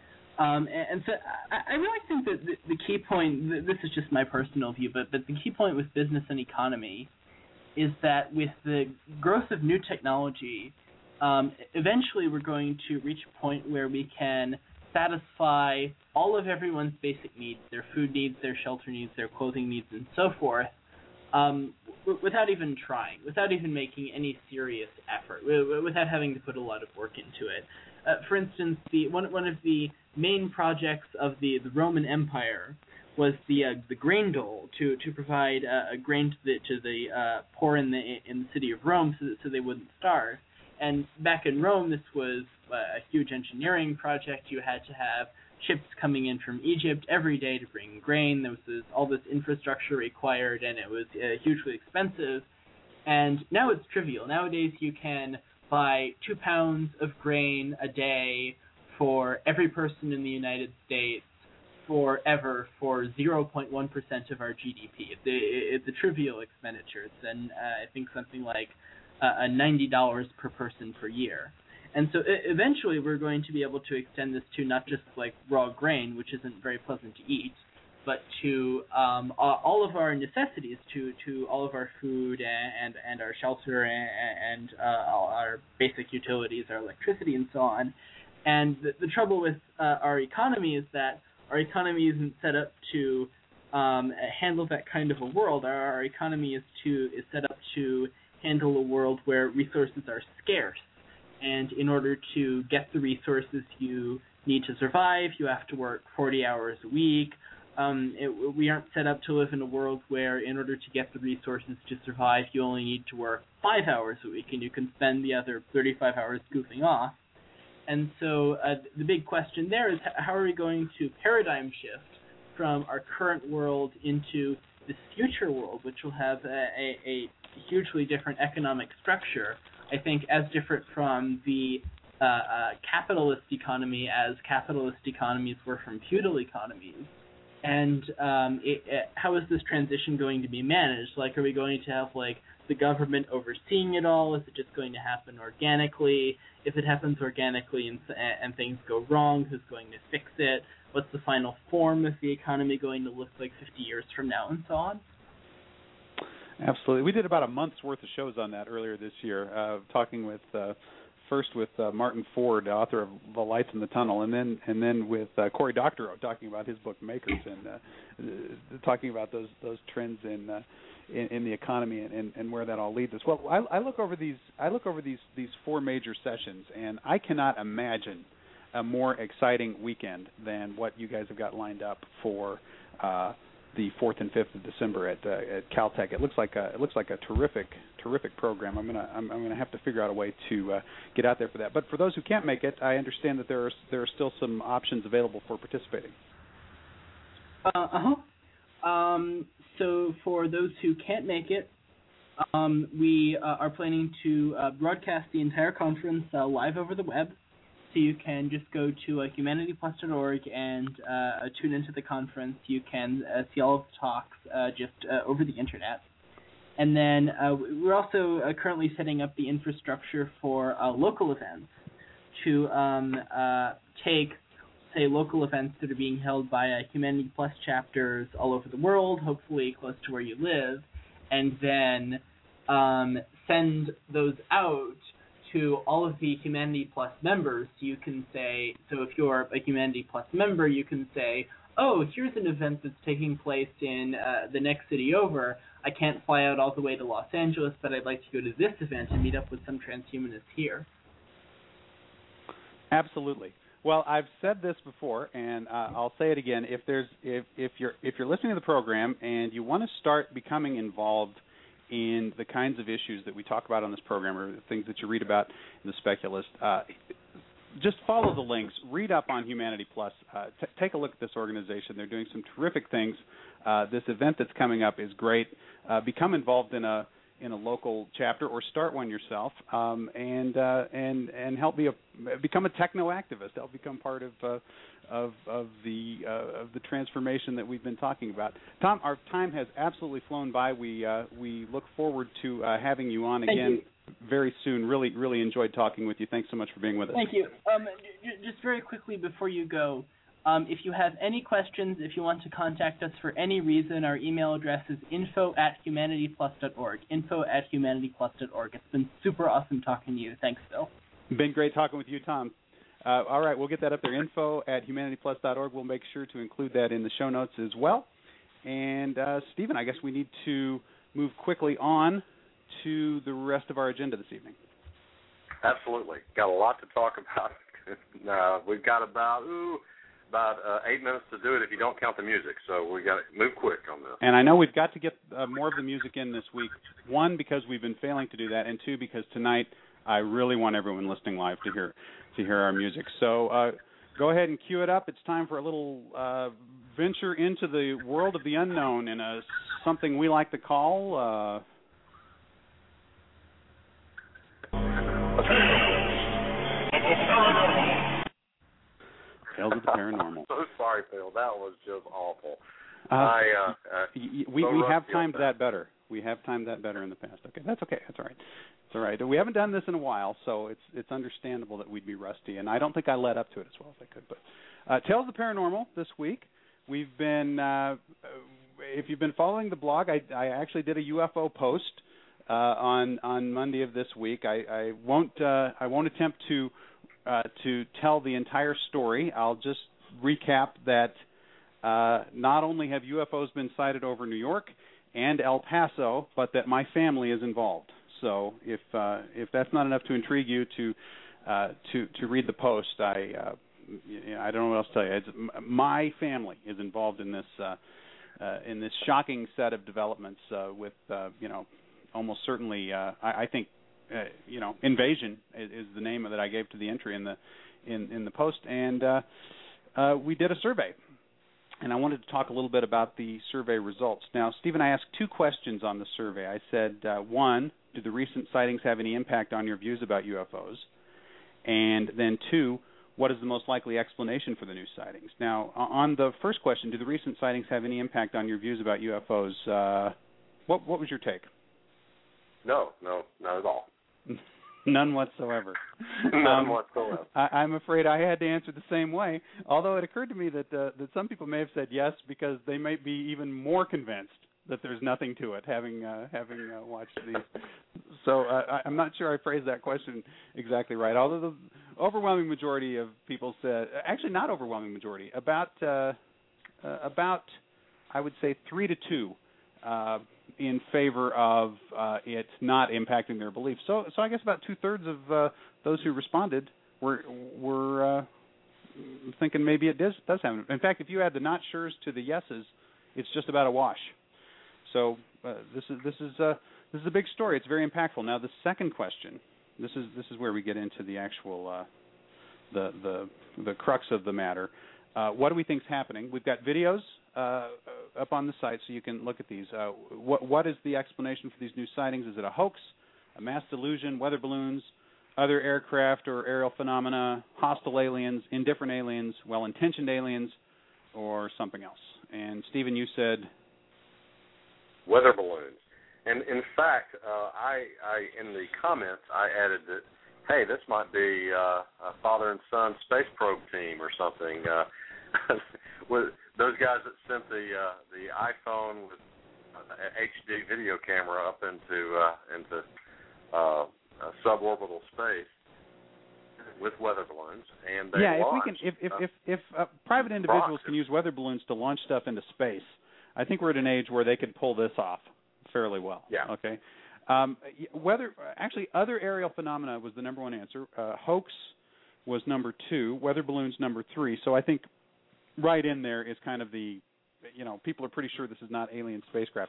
And so I really think that the key point, this is just my personal view, but the key point with business and economy is that with the growth of new technology, eventually we're going to reach a point where we can satisfy all of everyone's basic needs, their food needs, their shelter needs, their clothing needs, and so forth, without even trying, without even making any serious effort, without having to put a lot of work into it. For instance, one of the main projects of the Roman Empire was the grain dole to provide grain to the poor in the city of Rome so they wouldn't starve. And back in Rome, this was a huge engineering project. You had to have ships coming in from Egypt every day to bring grain. There was all this infrastructure required, and it was hugely expensive. And now it's trivial. Nowadays, you can buy 2 pounds of grain a day for every person in the United States forever for 0.1% of our GDP. It's a trivial expenditure. It's I think something like $90 per person per year. And so eventually we're going to be able to extend this to not just like raw grain, which isn't very pleasant to eat, but to all of our necessities, to all of our food and our shelter and our basic utilities, our electricity and so on. And the trouble with our economy is that our economy isn't set up to handle that kind of a world. Our economy is set up to handle a world where resources are scarce. And in order to get the resources you need to survive, you have to work 40 hours a week. We aren't set up to live in a world where in order to get the resources to survive, you only need to work 5 hours a week, and you can spend the other 35 hours goofing off. And so the big question there is, how are we going to paradigm shift from our current world into this future world, which will have a hugely different economic structure, I think as different from the capitalist economy as capitalist economies were from feudal economies. And how is this transition going to be managed? Like, are we going to have, like, the government overseeing it all? Is it just going to happen organically? If it happens organically and things go wrong, who's going to fix it? What's the final form of the economy going to look like 50 years from now, and so on? Absolutely. We did about a month's worth of shows on that earlier this year, talking with first with Martin Ford, author of The Lights in the Tunnel, and then with Cory Doctorow, talking about his book Makers, and talking about those trends in the economy and where that all leads us. Well, I look over these 4 major sessions, and I cannot imagine a more exciting weekend than what you guys have got lined up for the 4th and 5th of December at Caltech. It looks like a terrific program. I'm gonna have to figure out a way to get out there for that. But for those who can't make it, I understand that there are still some options available for participating. So for those who can't make it, we are planning to broadcast the entire conference live over the web. So you can just go to humanityplus.org and tune into the conference. You can see all of the talks just over the internet. And then we're also currently setting up the infrastructure for local events to take, say, local events that are being held by Humanity Plus chapters all over the world, hopefully close to where you live, and then send those out to all of the Humanity Plus members. You can say, so if you're a Humanity Plus member, you can say, oh, here's an event that's taking place in the next city over. I can't fly out all the way to Los Angeles, but I'd like to go to this event and meet up with some transhumanists here. Absolutely. Well, I've said this before, and I'll say it again. If you're listening to the program and you want to start becoming involved in the kinds of issues that we talk about on this program, or the things that you read about in the Speculist, just follow the links. Read up on Humanity Plus. Take a look at this organization. They're doing some terrific things. This event that's coming up is great. Become involved in a local chapter, or start one yourself, and help become a techno activist. Help become part of the transformation that we've been talking about. Tom, our time has absolutely flown by. We look forward to having you on again very soon. Really enjoyed talking with you. Thanks so much for being with us. Thank you. Just very quickly before you go, if you have any questions, if you want to contact us for any reason, our email address is info@humanityplus.org. info@humanityplus.org. It's been super awesome talking to you. Thanks, Phil. Been great talking with you, Tom. All right, we'll get that up there, info@humanityplus.org. We'll make sure to include that in the show notes as well. And, Stephen, I guess we need to move quickly on to the rest of our agenda this evening. Absolutely. Got a lot to talk about. We've got about 8 minutes to do it if you don't count the music, so we got to move quick on this. And I know we've got to get more of the music in this week, 1, because we've been failing to do that, and 2, because tonight I really want everyone listening live to hear our music. So go ahead and cue it up. It's time for a little venture into the world of the unknown in something we like to call... Tales of the Paranormal. So sorry, Phil. That was just awful. We have timed that better. We have timed that better in the past. Okay, that's okay. That's all right. It's all right. We haven't done this in a while, so it's understandable that we'd be rusty, and I don't think I led up to it as well as I could. But Tales of the Paranormal this week, we've been. If you've been following the blog, I actually did a UFO post on Monday of this week. I won't attempt to tell the entire story. I'll just recap that not only have UFOs been sighted over New York and El Paso, but that my family is involved. So if that's not enough to intrigue you to read the post, I don't know what else to tell you. My family is involved in this shocking set of developments with almost certainly I think. Invasion is the name that I gave to the entry in the post, and we did a survey, and I wanted to talk a little bit about the survey results. Now, Stephen, I asked 2 questions on the survey. I said, 1, do the recent sightings have any impact on your views about UFOs? And then 2, what is the most likely explanation for the new sightings? Now, on the first question, do the recent sightings have any impact on your views about UFOs? What was your take? No, not at all. None whatsoever. None whatsoever. I'm afraid I had to answer the same way, although it occurred to me that some people may have said yes because they might be even more convinced that there's nothing to it, having watched these. So I'm not sure I phrased that question exactly right, although the overwhelming majority of people said, actually not overwhelming majority, about I would say 3-2 in favor of it not impacting their beliefs. So I guess about 2/3 of those who responded were thinking maybe it does have. In fact, if you add the not sure's to the yeses, it's just about a wash. So this is a big story. It's very impactful. Now the second question, this is where we get into the actual the crux of the matter. What do we think is happening? We've got videos up on the site, so you can look at these. What is the explanation for these new sightings? Is it a hoax, a mass delusion, weather balloons, other aircraft or aerial phenomena, hostile aliens, indifferent aliens, well-intentioned aliens, or something else? And Stephen, you said weather balloons. And in fact, I in the comments I added that, hey, this might be a father and son space probe team or something. With those guys that sent the iPhone with HD video camera up into suborbital space with weather balloons, and they launched. If private individuals can use weather balloons to launch stuff into space, I think we're at an age where they could pull this off fairly well. Yeah. Okay. Other aerial phenomena was the number one answer. Hoax was number 2. Weather balloons number 3. So I think right in there is kind of the, people are pretty sure this is not alien spacecraft.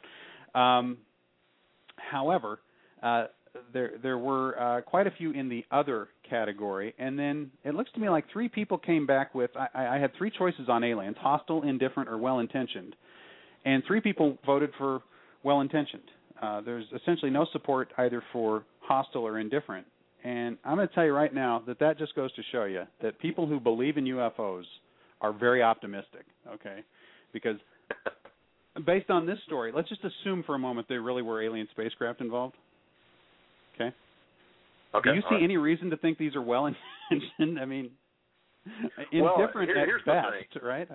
However, there were quite a few in the other category, and then it looks to me like 3 people came back with, I had 3 choices on aliens: hostile, indifferent, or well-intentioned. And 3 people voted for well-intentioned. There's essentially no support either for hostile or indifferent. And I'm going to tell you right now that just goes to show you that people who believe in UFOs are very optimistic, okay? Because based on this story, let's just assume for a moment there really were alien spacecraft involved, okay? Do you see any reason to think these are well-intentioned? I mean, indifferent at best, right?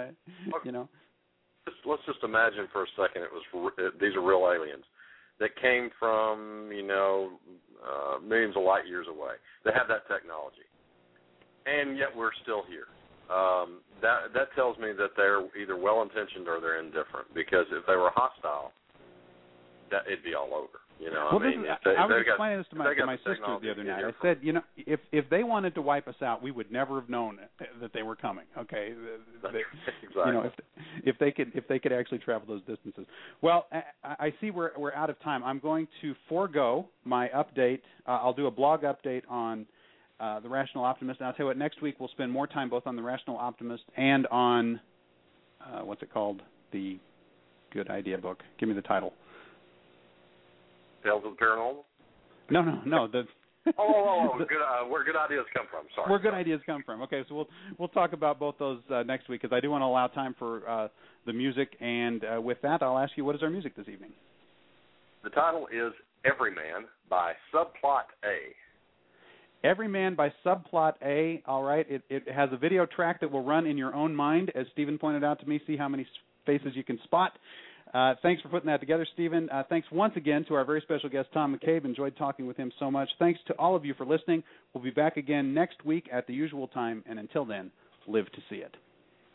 Let's just imagine for a second these are real aliens that came from, millions of light years away. They have that technology. And yet we're still here. That tells me that they're either well-intentioned or they're indifferent, because if they were hostile, it'd be all over. I was explaining this to my sister the other night. I said, if they wanted to wipe us out, we would never have known that they were coming. Okay, exactly. If they could actually travel those distances. Well, I see we're out of time. I'm going to forego my update. I'll do a blog update on the Rational Optimist. And I'll tell you what, next week we'll spend more time both on the Rational Optimist and on what's it called? The Good Idea book. Give me the title. Tales of the Paranormal? No. Where good ideas come from. Sorry. Where good ideas come from. Okay, so we'll talk about both those next week, because I do want to allow time for the music. And with that, I'll ask you, what is our music this evening? The title is Everyman by Subplot A. Everyman by Subplot A. All right. It has a video track that will run in your own mind, as Stephen pointed out to me. See how many faces you can spot. Thanks for putting that together, Stephen. Thanks once again to our very special guest, Tom McCabe. Enjoyed talking with him so much. Thanks to all of you for listening. We'll be back again next week at the usual time, and until then, live to see it.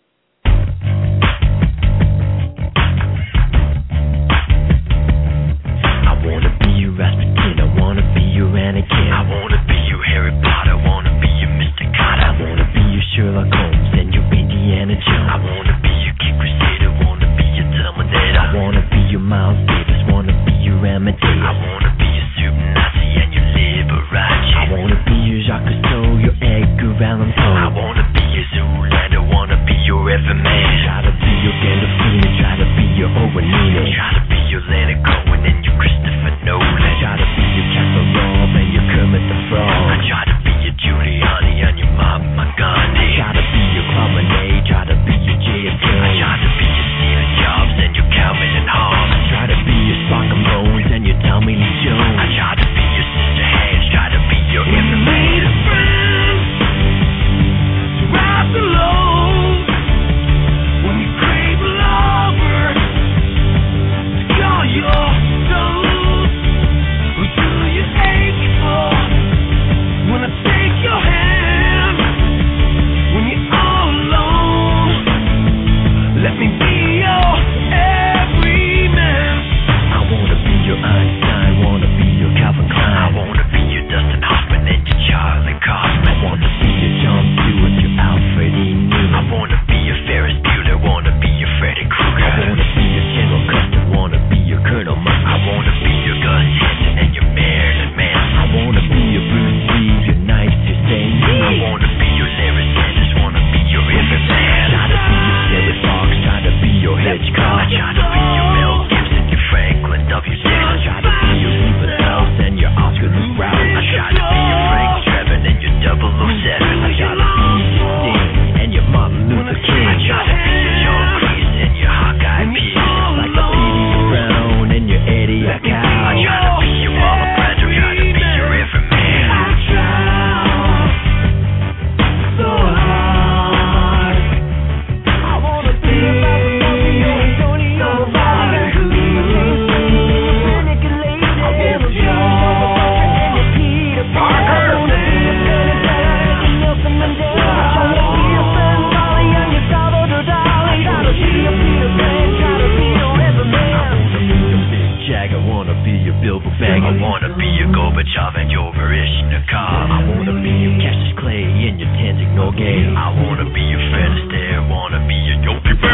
I want to be your Rasputin. I want to be your Anakin. I want to be your Harry Potter. I want to be your Mr. Carter. I want to be your Sherlock Holmes and your Indiana Jones. I want to be your King Crusader. I wanna be your Miles Davis, wanna be your Amadeus. I wanna be your super Nazi and your Liberace. I wanna be your Jacques Cousteau, your Edgar Allan Poe. I wanna be your Zoolander, wanna be your Everman. Try to be your Gandolfini, try to be your Owenini. Try to be your Leonard Cohen and your Christopher Nolan. Try to be your Castle Rob and your Kermit the Frog. I try to be your Giuliani and your Mahatma Gandhi. no game. I wanna be your Fred Astaire, wanna be your Yogi